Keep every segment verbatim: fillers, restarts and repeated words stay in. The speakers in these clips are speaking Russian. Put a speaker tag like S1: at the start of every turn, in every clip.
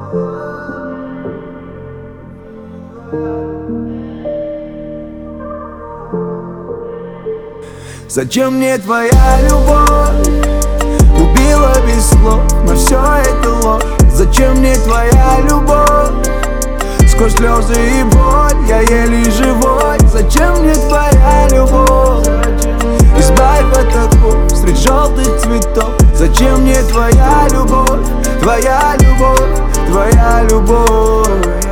S1: Зачем мне твоя любовь? Убила без слов, но все это ложь. Зачем мне твоя любовь? Сквозь слезы и боль я еле живой. Зачем мне твоя любовь? Избавь от оков среди желтых цветов. Зачем мне твоя любовь? Твоя любовь, твоя любовь.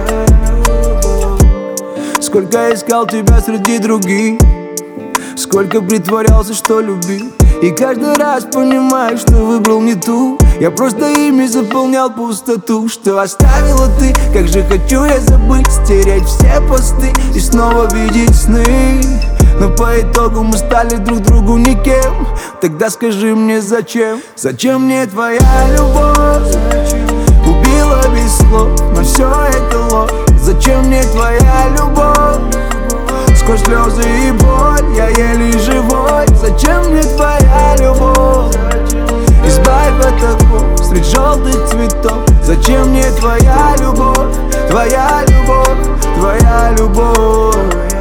S1: Сколько искал тебя среди других, сколько притворялся, что любил, и каждый раз понимаю, что выбрал не ту. Я просто ими заполнял пустоту, что оставила ты. Как же хочу я забыть, стереть все посты и снова видеть сны. Но по итогу мы стали друг другу никем. Тогда скажи мне зачем? Зачем мне твоя любовь? Убила без слов, но все это ложь. Зачем мне твоя любовь? Сквозь слезы и боль я еле живой. Зачем мне твоя любовь? Избавь от оков среди желтых цветов. Зачем мне твоя любовь? Твоя любовь, твоя любовь.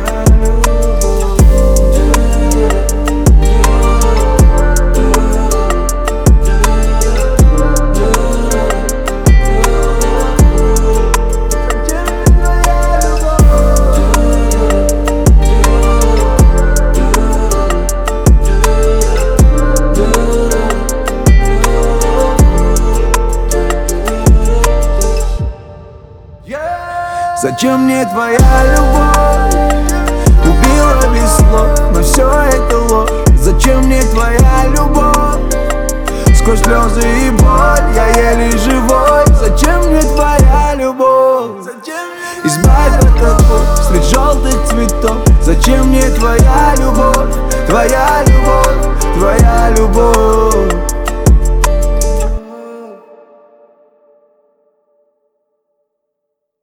S1: Зачем мне твоя любовь? Убила без слов, но все это ложь. Зачем мне твоя любовь? Сквозь слезы и боль я еле живой. Зачем мне твоя любовь? Избавь от оков среди желтых цветов. Зачем мне твоя любовь? Твоя любовь, твоя любовь.